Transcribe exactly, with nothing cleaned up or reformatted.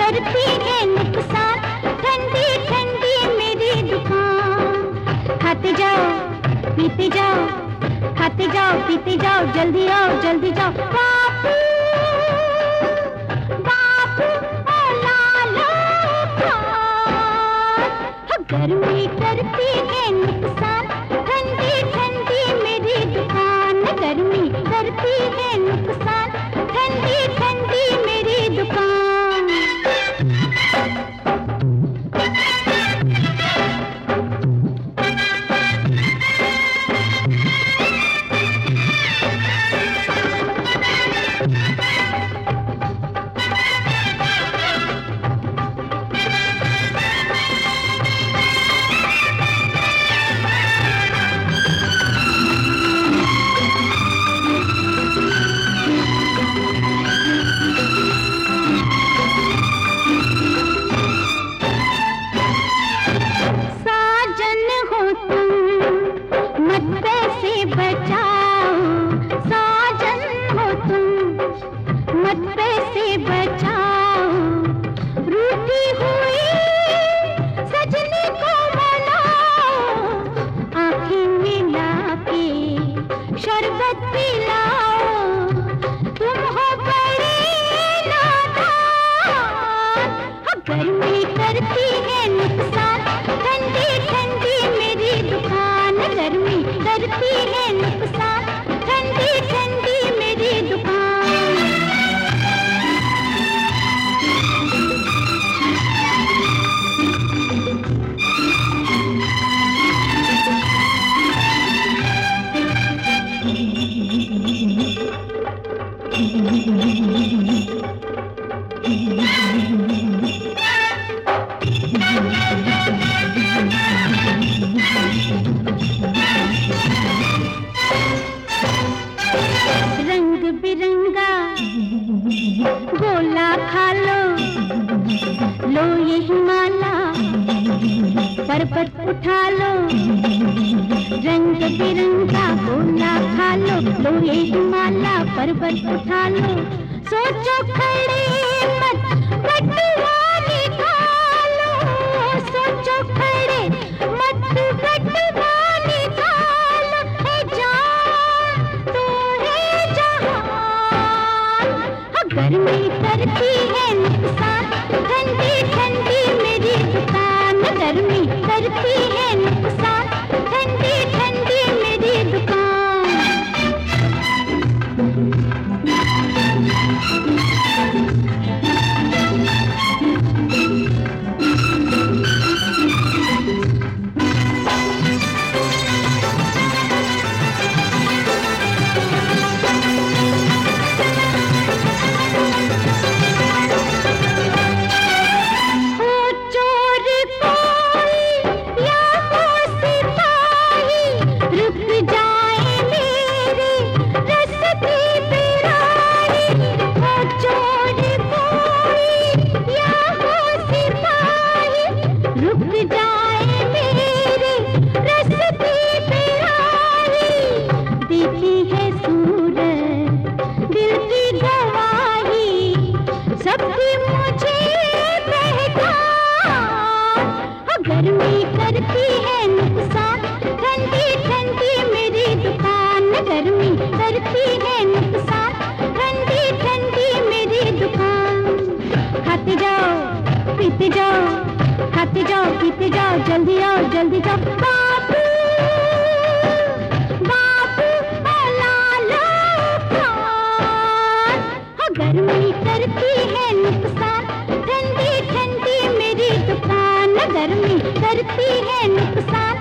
करती है नुकसान, ठंडी ठंडी मेरी दुकान। खाते जाओ पीते जाओ, खाते जाओ पीते जाओ, जल्दी आओ जल्दी जाओ। बापू बापू ओ लालो खान, गर्मी करती है नुकसान, ठंडी ठंडी मेरी दुकान। गर्मी करती है नुकसान, ठंडी ठंडी मेरी दुकान। गर्मी करती है नुकसान, ठंडी ठंडी मेरी दुकान। गर्मी करती है नुकसान, ठंडी ठंडी मेरी दुकान। रंग बिरंगा गोला खा लो, लो ये हिमाला पर्वत उठा लो। रंग बिरंगा गोला खा लो, लो ये हिमाला पर्वत उठा लो। सोचो खड़े मत बटुआ निकालो, सोचो खड़े मत बटुआ निकालो। है जान तो है जहान, गर्मी करती है नुकसान, ठंडी ठंडी मेरी दुकान। गर्मी करती है नुकसान, ठंडी ठंडी मेरी दुकान। गर्मी करती है नुकसान, ठंडी ठंडी मेरी दुकान। गर्मी करती है नुकसान, ठंडी ठंडी मेरी दुकान। खाते जाओ पीते जाओ, खाते जाओ पीते जाओ, जल्दी आओ जल्दी जाओ। बापू बापू ओ लालो खान, गर्मी करती है नुकसान, ठंडी ठंडी मेरी दुकान। गर्मी करती है नुकसान,